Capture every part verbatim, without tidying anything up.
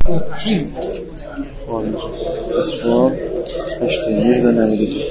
الرحیم. اسفار هشت یک و نود و دو.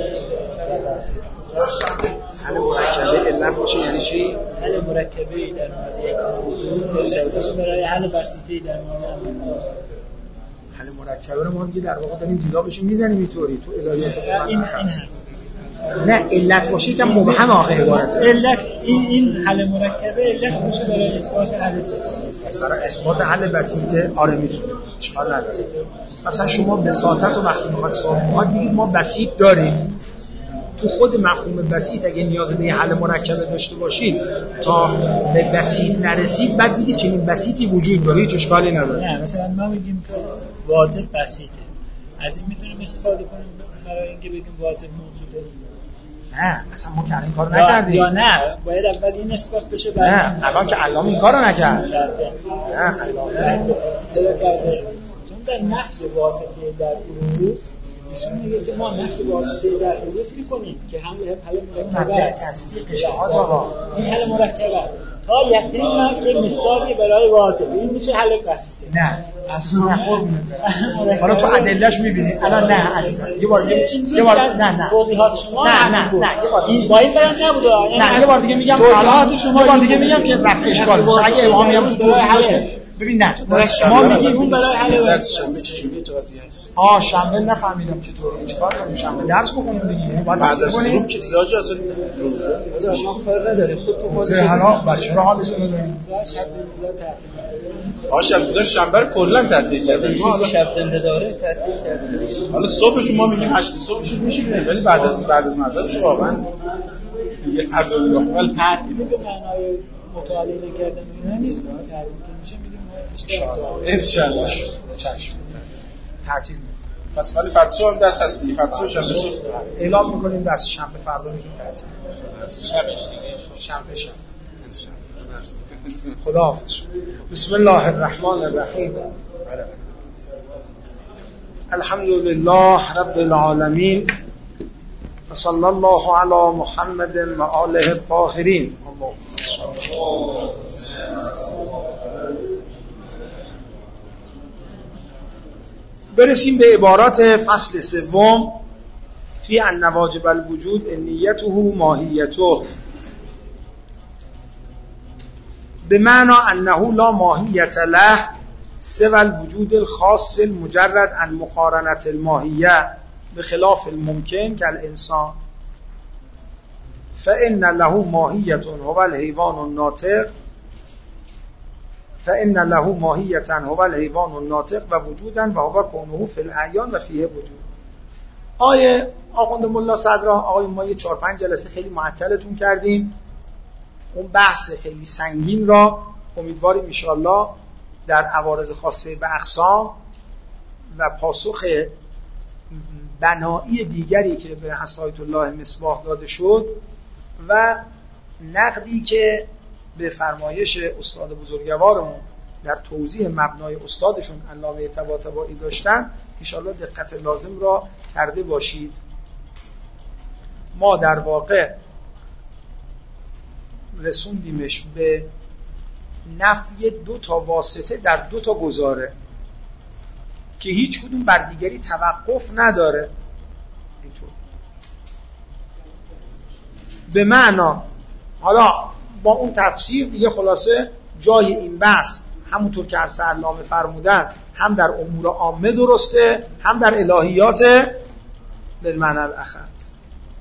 حل مرکبه علت باشه یعنی چی؟ حل مرکبه در مورد یک موضوع ارتباطش برای حل بسیطی در مورد حل مرکبه رو ما دیگه در واقع داریم جورابش میزنیم اینطوری تو الهیات این نه علت باشه که مبهم آخه عبارت علت این این حل مرکبه علت باشه برای اثبات حل چیزی مثلا اثبات حل بسیطه آره میتونه اشکال نداره. مثلا شما بساطت رو وقتی میخواد ثابت کنید میگید ما بسیط داریم، تو خود مفهوم بسیط اگه نیاز به حل مرکبه داشته باشید تا به بسیط نرسید بعد دیگه چنین بسیطی وجود داره هیچ اشکالی نداره. نه مثلا ما میگیم که واجب بسیطه، از این میتونیم استفاده کنیم برای اینکه بگیم واجب موجوده. نه مثلا ما که این کارو نکردیم یا نه باید اول این اثبات بشه بعد نه الان که علامه این کارو نکرد. نه علامه چرا کرده؟ چون در نفی واسطه در عروض ایشون میگه که ما نفی واسطه در عروض میکنیم که هم حل مرکبه است. تصدیق شهاد آقا این حل مرکبه است تا یقین ما که مصداقی برای واجب این میشه حل بسیطه. نه از نخور حالا تو ادلهش میبینی الان نه عزیزم یه بار یه بار نه نه توضیحات شما نه نه نه یه بار این با این بیان نبوده نه یه بار دیگه میگم توضیحات شما یه بار دیگه میگم که رفع اشکال باشه اگه ابهامی هم تو توضیح باشه ببین نه ما میگیم اون برای حل درس شنبه چجوریه چه قضیه است؟ آ شنبه نفهمیدم چطوره چیکار کنیم شنبه درس بخونیم دیگه یعنی بعد درس بخونیم که دیگه آجا اصلا روزه ما کار نداریم خود تو خودت حالا بچه‌ها رو حالش رو داریم آ شب زنده شنبه رو کلا تعطیل کردیم ما حالا شب زنده داره تعطیل کردیم. حالا صبحش ما میگیم هشت صبح شد میشیم ولی بعد از بعد از مغربش واقعا دیگه اول اول تعطیل به معنای مطالعه نکردن اینا نیست. تعطیل که میشه میگیم ان شاء الله چشم تعطیل پس ولی فردا صبح هم درس هستی فردا صبح شنبه صبح اعلام میکنیم درس شنبه فردا میتون تعطیل شبش دیگه شنبه شب ان شاء الله درس خداحافظ. بسم الله الرحمن الرحیم. الحمد لله رب العالمین و صلی الله علی محمد و آله الطاهرین. برسیم به عبارات فصل سوم فی ان واجب الوجود نیته ماهیته بمعنى انه لا ماهیت له سوى الوجود الخاص المجرد عن مقارنة الماهیه بخلاف الممکن كالانسان فإن له ماهیة هو الحیوان الناطق فإن له ماهیة هو الحیوان الناطق و وجودا و هو کونه فی الاعیان و فیه وجود. آیه آخوند ملا صدرا آقای ما یه چهار پنج جلسه خیلی معطلتون کردیم، اون بحث خیلی سنگین را امیدواریم ان شاء الله در عوارض خاصه به اقسام و پاسخ بنایی دیگری که به حضرت آیت الله مصباح داده شد و نقدی که به فرمایش استاد بزرگوارمون در توضیح مبنای استادشون علامه طباطبایی داشتن ان شاء الله دقت لازم را کرده باشید. ما در واقع رسوندیمش به نفی دو تا واسطه در دو تا گزاره که هیچ کدوم بر دیگری توقف نداره. اینطور به معنا حالا با اون تفسیر دیگه خلاصه جای این بحث همونطور که از علامه فرمودن هم در امور عامه درسته هم در الهیات بالمعنى الاخص.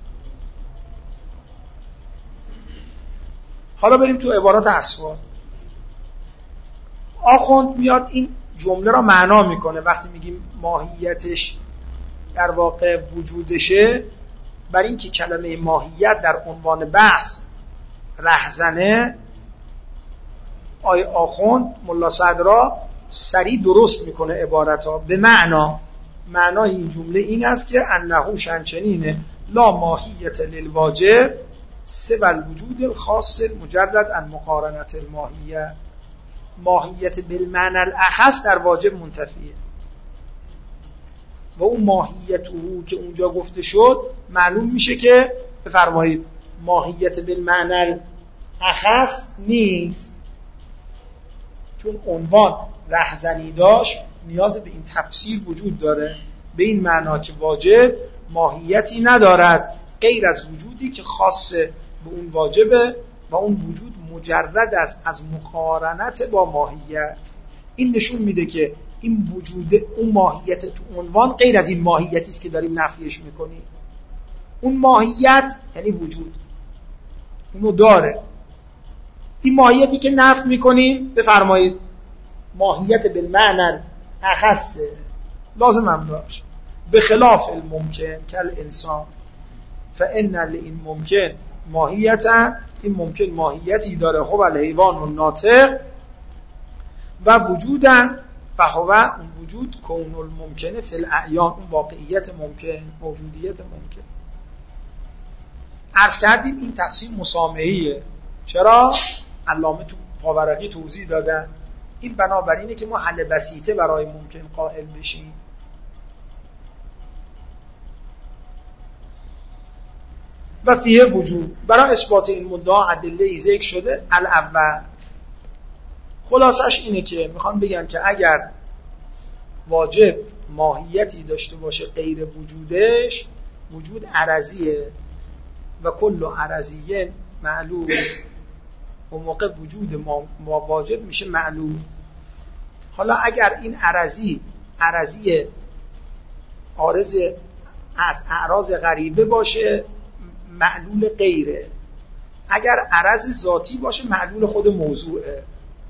حالا بریم تو عبارات اسفار. آخوند میاد این جمله را معنا میکنه وقتی میگیم ماهیتش در واقع وجودشه، برای اینکه کلمه ماهیت در عنوان بحث رهزنه آی آخوند ملا صدرا سریع درست میکنه عبارتا به معنا. معنای این جمله این است که انه شنچنینه لا ماهیت للواجب سوى الوجود الخاص المجرد عن مقارنة الماهیه. ماهیت بالمعنى الاخص در واجب منتفیه و اون ماهیت او که اونجا گفته شد معلوم میشه که بفرمایید ماهیت بالمعنى الاخص نیست، چون عنوان رهزنی داشت نیاز به این تفسیر وجود داره، به این معنا که واجب ماهیتی ندارد غیر از وجودی که خاص به اون واجبه و اون وجود مجرد است از مقارنت با ماهیت. این نشون میده که این وجود اون ماهیت تو عنوان غیر از این ماهیتی است که داریم نفیش میکنیم. اون ماهیت یعنی وجود اونو داره. این ماهیتی که نفی میکنیم بفرمایید ماهیت بالمعنى اخص لازم هم داشت به خلاف الممکن کل انسان فان لئن ممکن ماهیت، این ممکن ماهیتی داره هو الحیوان و ناطق و وجودن و هو اون وجود کون الممکنه فی الاعیان، اون واقعیت ممکن، موجودیت ممکن. عرض کردیم این تقسیم مسامحیه. چرا؟ علامه تو پاورقی توضیح دادن این بنابراینه که ما حل بسیطه برای ممکن قائل بشیم. و فیه وجود، برای اثبات این مدعا ادله ذکر شده. الاول خلاصش اینه که میخوام بگم که اگر واجب ماهیتی داشته باشه غیر وجودش، وجود عرضیه و کل عرضیه معلوم، اون موقع وجود ما, ما واجب میشه معلوم. حالا اگر این عرضی عرضی عارض از اعراض غریبه باشه معلول غیره، اگر عرض ذاتی باشه معلول خود موضوعه.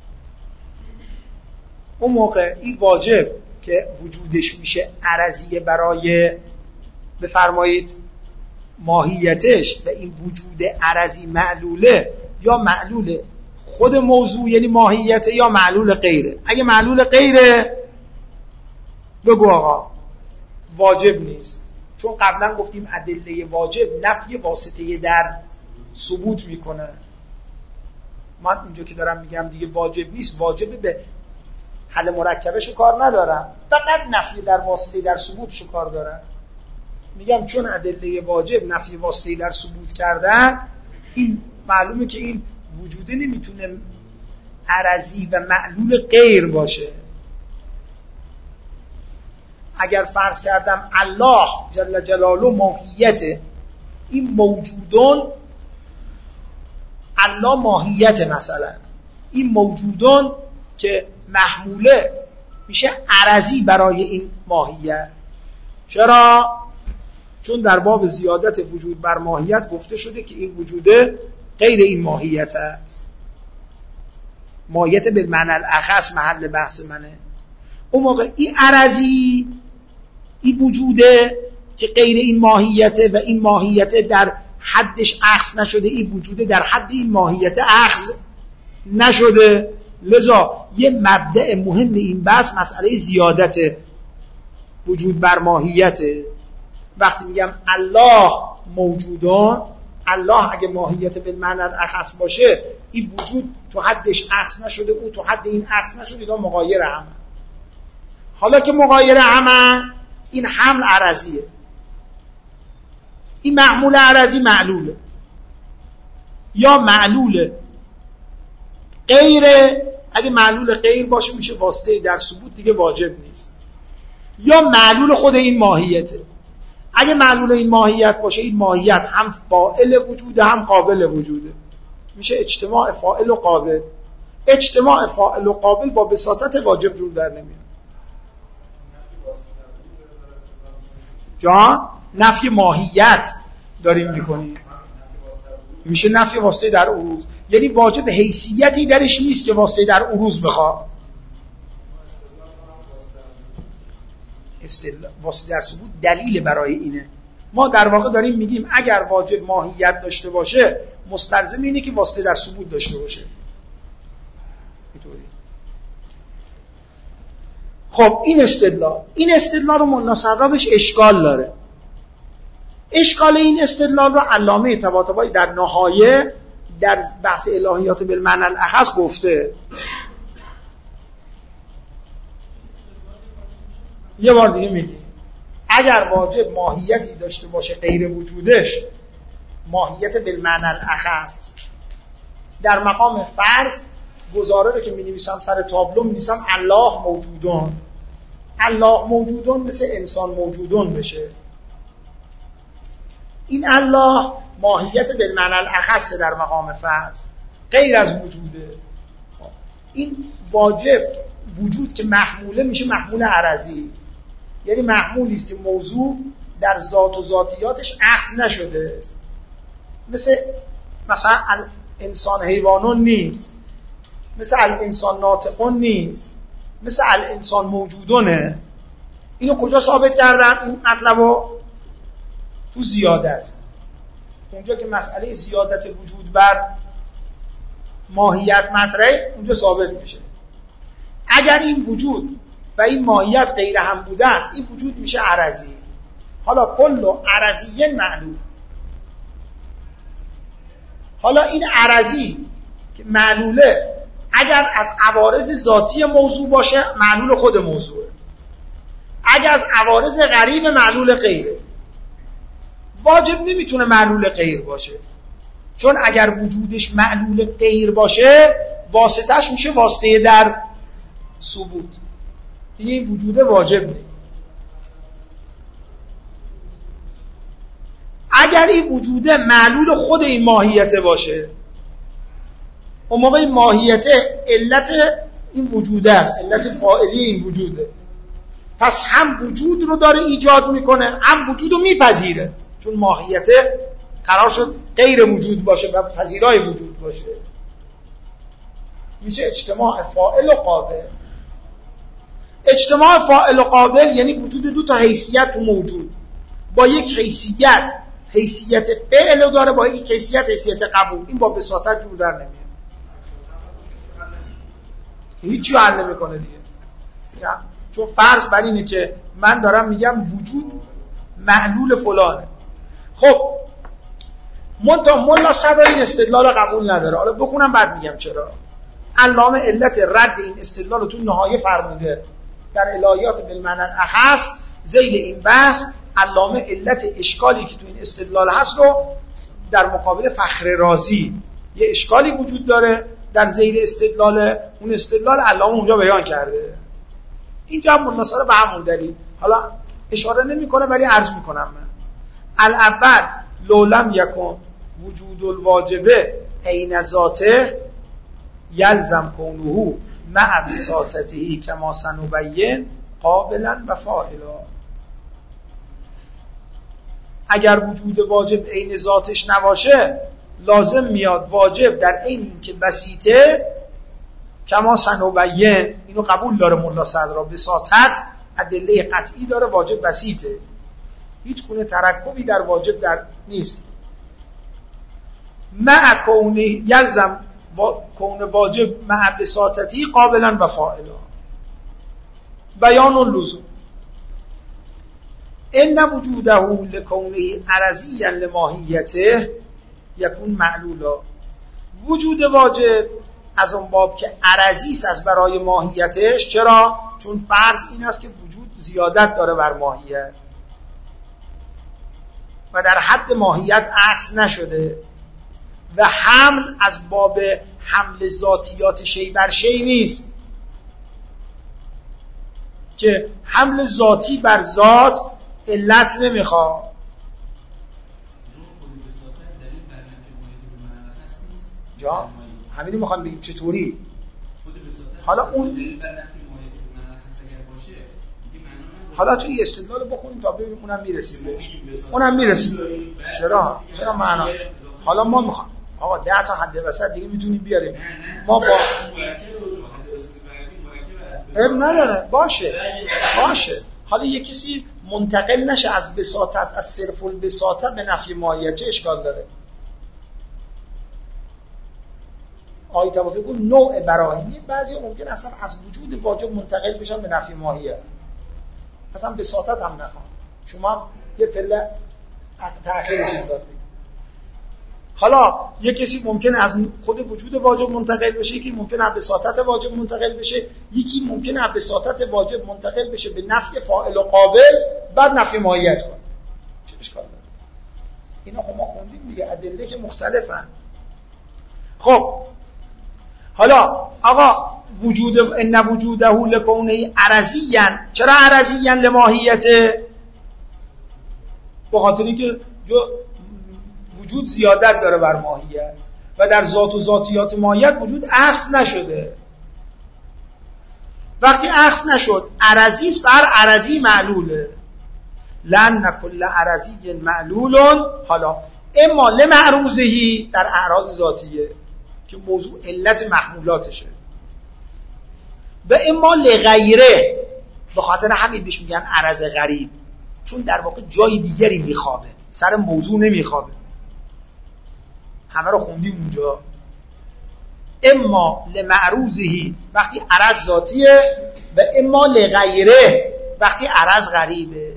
اون موقع این واجب که وجودش میشه عرضیه برای بفرمایید ماهیتش و این وجود عرضی معلوله، یا معلول خود موضوع یعنی ماهیته یا معلول غیره. اگه معلول غیره بگو آقا واجب نیست، چون قبلا گفتیم ادله واجب نفی واسطه در ثبوت میکنه. من اینجا که دارم میگم دیگه واجب نیست، واجب به حل مرکبشو کار ندارم، فقط نفی در واسطه در ثبوتشو کار دارم. میگم چون ادله واجب نفی واسطه در ثبوت کردن، این معلومه که این وجوده نمیتونه عرضی و معلول غیر باشه. اگر فرض کردم الله جل جلاله ماهیت این موجودون، الله ماهیت مثلا این موجودون که محموله میشه عرضی برای این ماهیت. چرا؟ چون در باب زیادت وجود بر ماهیت گفته شده که این وجوده غیر این ماهیت است. ماهیت بالمعنى الاخص محل بحث منه. اون موقع این عرضی این وجوده که غیر این ماهیته و این ماهیت در حدش اخذ نشده، این وجوده در حد این ماهیت اخذ نشده. لذا یه مبدأ مهم این بحث مسئله زیادت وجود بر ماهیته. وقتی میگم الله موجودان، الله اگه ماهیت بالمعنى الاخص باشه این وجود تو حدش اخذ نشده، او تو حد این اخذ نشده، یا مغایر همه. حالا که مغایر همه، این حمل عرضیه، این معمول عرضی معلوله، یا معلوله غیره. اگه معلول غیر باشه میشه واسطه در ثبوت، دیگه واجب نیست. یا معلول خود این ماهیته. اگه معلول این ماهیت باشه، این ماهیت هم فاعل وجوده هم قابل وجوده، میشه اجتماع فاعل و قابل. اجتماع فاعل و قابل با بساطت واجب جور در نمیاد. جان نفی ماهیت داریم میکنیم، میشه نفی واسطه در عروض، یعنی واجب حیثیتی درش نیست که واسطه در عروض بخواد. واسطه در ثبوت دلیل برای اینه. ما در واقع داریم میگیم اگر واجب ماهیت داشته باشه مستلزم اینه که واسطه در ثبوت داشته باشه. اینطوری. خب این استدلال این استدلال رو مناسبش اشکال داره. اشکال این استدلال رو علامه طباطبایی در نهایه در بحث الهیات بالمعنى الاخص گفته. یه بار دیگه میگیم اگر واجب ماهیتی داشته باشه غیر وجودش ماهیت بالمعنى الاخص، در مقام فرض گزاره رو که می‌نویسم سر تابلو می‌نویسم الله موجودون. الله موجودون مثل انسان موجودون بشه. این الله ماهیت بالمعنی الاخص در مقام فرض، غیر از وجوده. این واجب وجود که محموله میشه محمول عرضی، یعنی محمولی است که موضوع در ذات و ذاتیاتش اصل نشده، مثل مثلا الانسان حیوانون نیست، مثل الانسان ناطقون نیست، مثل الانسان موجودونه. اینو کجا ثابت کردم؟ این مطلبو تو زیادت، اونجا که مسئله زیادت وجود بر ماهیت مطرحه اونجا ثابت میشه. اگر این وجود و این ماهیت غیر هم بودن، این وجود میشه عرضی. حالا کل عرضی معلول. حالا این عرضی که معلوله اگر از عوارض ذاتی موضوع باشه معلول خود موضوعه، اگر از عوارض غریب معلول غیره. واجب نمیتونه معلول غیر باشه، چون اگر وجودش معلول غیر باشه واسطش میشه واسطه در ثبوت، این وجود واجب نیست. اگر این وجود معلول خود این ماهیت باشه، اون موقع این ماهیت علت این وجوده است، علت فاعلی این وجوده. پس هم وجود رو داره ایجاد میکنه، هم وجود رو میپذیره، چون ماهیت قرار شد غیر وجود باشه و پذیرای وجود باشه. میشه اجتماع فاعل و قابل. اجتماع فاعل و قابل یعنی وجود دو تا حیثیت و موجود با یک حیثیت، حیثیت فعل داره، با یک حیثیت حیثیت قبول. این با بساطت جور در نمیاد، هیچی حل نمیکنه دیگه. چون فرض بر اینه که من دارم میگم وجود معلول فلانه. خب منتها ملا صدر این استدلال قبول نداره. حالا بخونم بعد میگم چرا. علامه علت رد این استدلال رو تو نهایه فرموده در الهیات بالمعنی الاخص. ذیل این بحث علامه علت اشکالی که تو این استدلال هست رو در مقابل فخر رازی، یه اشکالی وجود داره در ذیل استدلال، اون استدلال علامه اونجا بیان کرده. اینجا هم مناصره به همون دلیل. حالا اشاره نمیکنه ولی عرض میکنم من. الاول لولم یکن وجود الواجبه عین ذاته یلزم کونه مع بساطته کما سنبین قابلا و فاعلا. اگر وجود واجب عین ذاتش نباشه لازم میاد واجب در عین اینکه بسیطه کما سنبین، اینو قبول داره ملا صدرا، بساطت ادله قطعی داره، واجب بسیطه، هیچ گونه ترکبی در واجب در نیست. مع کونه یلزم کون واجب مع بساطتی قابلا و فاعلا بیان اللزوم. ان وجوده لکونه عرضیا لماهیته یکون معلولا. وجود واجب از اون باب که عرضی است از برای ماهیتش. چرا؟ چون فرض این است که وجود زیادت داره بر ماهیت و در حد ماهیت عکس نشده و حمل از باب حمل ذاتیات شی بر شی نیست که حمل ذاتی بر ذات علت نمیخواد. جا همینی میخوام بگیم چطوری. حالا اون حالا توی استدلال بخونیم تا ببینیم اونم میرسیم بهش. اونم میرسیم. چرا؟ چرا معنا؟ حالا ما میخوام آقا ده تا حد وسط دیگه میتونیم بیاریم. ما با ام نداره باشه باشه. حالا یک کسی منتقل نشه از بساطت، از صرف البساطت به نفی ماهیت، چه اشکال داره؟ آیه طباطبایی گفت نوع براهینی، بعضی ممکن اصلا از وجود واجب منتقل بشن به نفی ماهیت، اصلا بساطت هم نخوام. شما هم یه پله تأخیرش دادید. حالا یه کسی ممکنه از خود وجود واجب منتقل بشه، یکی ممکنه از بساطت واجب منتقل بشه، یکی ممکنه از بساطت واجب منتقل بشه به نفی فاعل و قابل بعد نفی ماهیت کنه. چه اشکال داره؟ اینا خب ما خوندیم دیگه، ادله که مختلفن. خب حالا آقا وجود ان وجوده لکونه عرضیان، چرا عرضیان لماهیته؟ به خاطر اینکه وجود زیادت داره بر ماهیت و در ذات و ذاتیات ماهیت وجود اخذ نشده. وقتی اخذ نشد عرضی است، بر عرضی معلوله. لن کل عرضی معلول. حالا اما لمعروضهی در اعراض ذاتیه که موضوع علت محمولاتشه، و اما لغیره، به خاطر همین بهش میگن عرض غریب، چون در واقع جای دیگری میخوابه، سر موضوع نمیخوابه. همه رو خوندیم اونجا. اما لمعروضهی وقتی عرض ذاتیه، و اما لغیره وقتی عرض غریبه.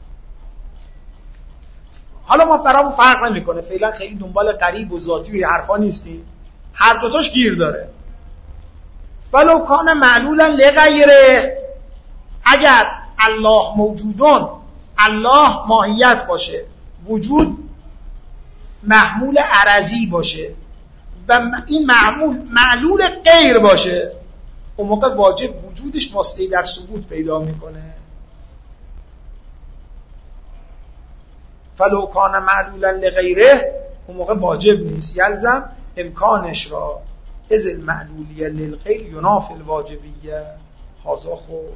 حالا ما برامون فرق نمیکنه، فعلا خیلی دنبال غریب و ذاتی و حرفا نیستیم، هر دوتاش گیر داره. ولو کان معلولا لغیره، اگر الله موجودون، الله ماهیت باشه، وجود محمول عرضی باشه و این معمول معلول غیر باشه، اون موقع واجب وجودش واسطه‌ای در ثبوت پیدا میکنه. فلو کان معلولا لغیره، اون موقع واجب نیست. یلزم امکانش را از المعلولیه للغیر ینافی الواجبیه. هازا خود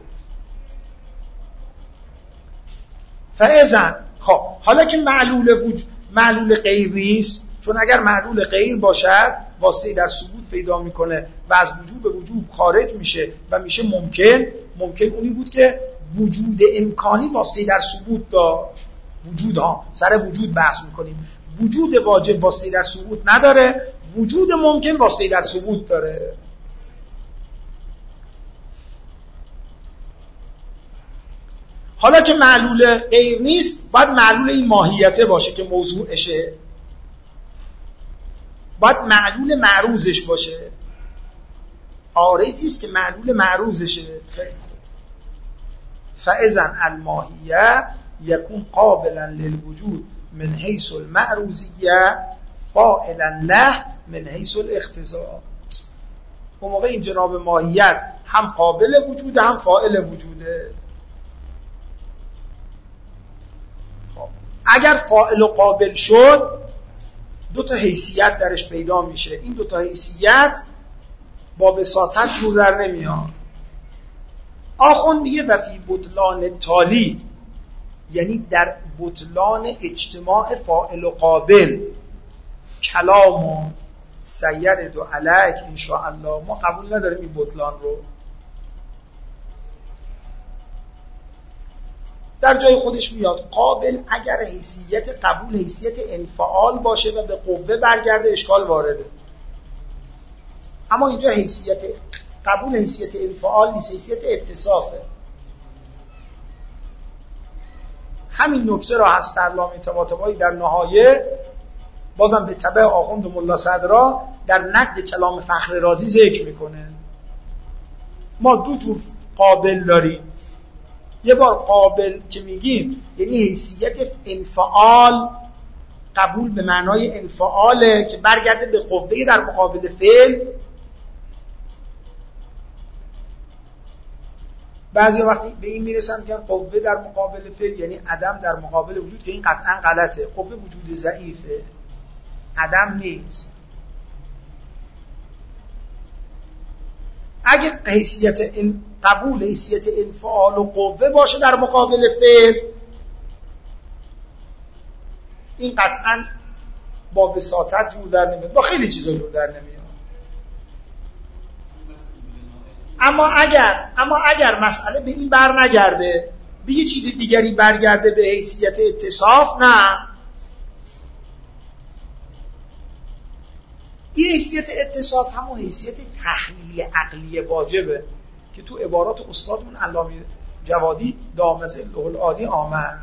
فاذا. خب حالا که معلول وجود معلول غیر نیست، چون اگر معلول غیر باشد واسطه‌ای در ثبوت پیدا میکنه و از وجود به وجود خارج میشه و میشه ممکن. ممکن اونی بود که وجود امکانی واسطه‌ای در ثبوت داشت. وجود ها سر وجود بحث میکنیم. وجود واجب واسطه‌ای در ثبوت نداره، وجود ممکن واسطه‌ای در ثبوت داره. حالا که معلول غیر نیست، باید معلول این ماهیته باشه که موضوعشه، باید معلول معروضش باشه. عارضی است که معلول معروضشه. فاذا الماهیه یکون قابلا للوجود من حیث المعروضیه فاعلا له من حیث الاقتضاء. اون موقع این جناب ماهیت هم قابل وجوده هم فاعل وجوده. اگر فاعل و قابل شد، دو تا حیثیت درش پیدا میشه. این دو تا حیثیت با بساطت جور در نمیاد. آخوند میگه و فی بطلان تالی، یعنی در بطلان اجتماع فاعل و قابل، کلام سید و علیک انشاءالله، ما قبول نداریم این بطلان رو. در جای خودش میاد قابل اگر حیثیت قبول حیثیت انفعال باشه و به قوه برگرده اشکال وارده. اما اینجا حیثیت قبول حیثیت انفعال نیست، حیثیت اتصافه. همین نکته را هست در لام طباطبایی در نهایه، بازم به تبع آخوند و ملا صدرا در نقد کلام فخر رازی ذکر میکنه. ما دو جور قابل داریم. یه بار قابل که میگیم یعنی حیثیت انفعال، قبول به معنای انفعاله که برگرده به قوه در مقابل فعل. بعضی وقتی به این میرسن که قوه در مقابل فعل یعنی عدم در مقابل وجود، که این قطعا غلطه. قوه وجود ضعیفه، عدم نیست. اگر حیثیت این قبول حیثیت انفعال و قوه باشه در مقابل فعل، این قطعا با وساطت جور در نمیاد، با خیلی چیزا جور در نمیاد. اما اگر اما اگر مسئله به این بر نگرده، به یه چیز دیگری برگرده، به حیثیت اتصاف، نه، این حیثیت اتصاف همون حیثیت تحلیل عقلی واجبه که تو عبارات استادمون علامه جوادی دامظله العالی آمد.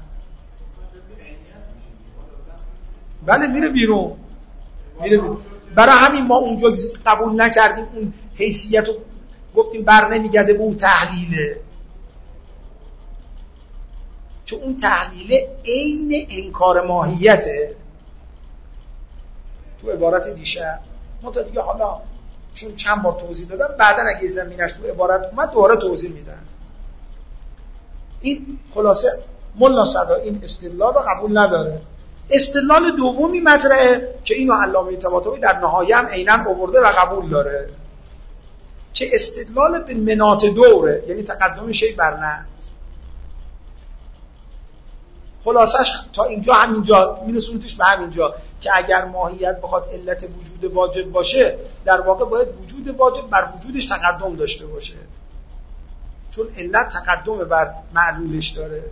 بله میره بیرون، میره بیرون. برای همین ما اونجا قبول نکردیم، اون حیثیت رو گفتیم بر نمیگرده به اون تحلیله، چون اون تحلیله عین انکار ماهیته تو عبارت دیشب. ما تا دیگه حالا چون چند بار توضیح دادم، بعدن اگه زمینش تو عبارت اومد دوباره توضیح میدن. این خلاصه ملا صدا این استدلال رو قبول نداره. استدلال دومی مطرحه که اینو علامه طباطبایی در نهایه هم عیناً آورده و قبول داره که استدلال به مناط دوره، یعنی تقدم شی بر نه. خلاصش تا اینجا همینجا میرسونتش به همینجا که اگر ماهیت بخواد علت وجود واجب باشه، در واقع باید وجود واجب بر وجودش تقدم داشته باشه، چون علت تقدم بر معلولش داره.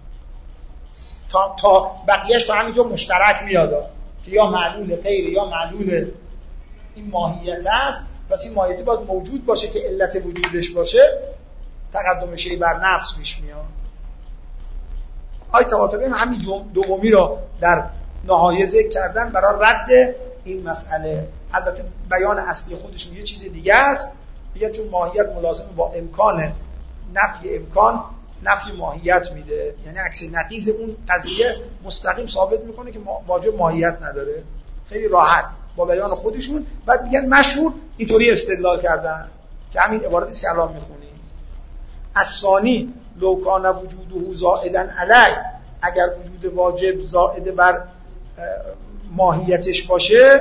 تا تا بقیهش تا همینجا مشترک میاد که یا معلول غیر یا معلول این ماهیت است، پس این ماهیت باید موجود باشه که علت وجودش باشه، تقدم شی بر نفس پیش میاد. آیه طباطبایی همین دومی رو در نهایه ذکر کردن برای رد این مسئله. البته بیان اصلی خودشون یه چیز دیگه است، میگن چون ماهیت ملازم با امکان، نفی امکان نفی ماهیت میده، یعنی عکس نقیض اون قضیه مستقیم ثابت میکنه که واجب ماهیت نداره. خیلی راحت با بیان خودشون. بعد میگن مشهور اینطوری استدلال کردن که همین عبارتی است که الان میخونیم. الثانی لو کان وجوده زائدا علی، اگر وجود واجب زائد بر ماهیتش باشه،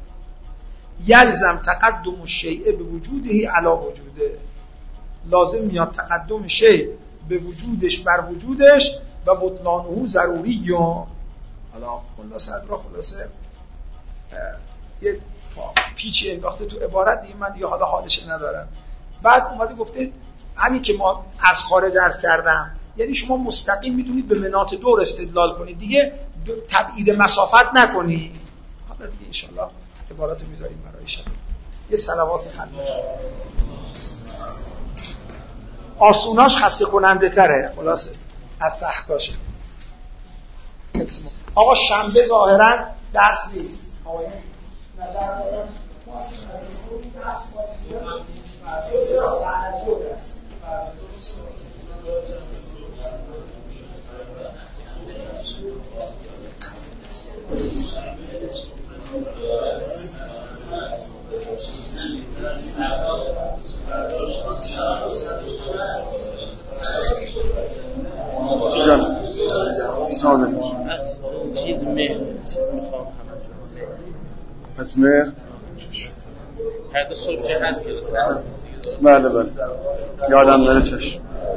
یلزم تقدم الشیء به وجوده علی وجوده، لازم میاد تقدم شیء به وجودش بر وجودش و بطلانه ضروری. حالا خلاصه را خلاصه یه پیچی انداخته تو عبارت دیگه، من دیگه حالا حالش ندارم. بعد اومده گفته همین که ما از خارج عرض کردم، یعنی شما مستقیم میتونید به مناط دور استدلال کنید، دیگه تبعید مسافت نکنید. حالا دیگه انشالله عبارات میذاریم برای شب. یه صلوات خلوت آسوناش خسته کننده تره خلاصه از سختاشه. آقا شنبه ظاهرا درس نیست. آقا نظر دارم جان سازم از چیز مهر میخوام پس مهر هر دو صبح چه هست که بله بله یادم داره چشم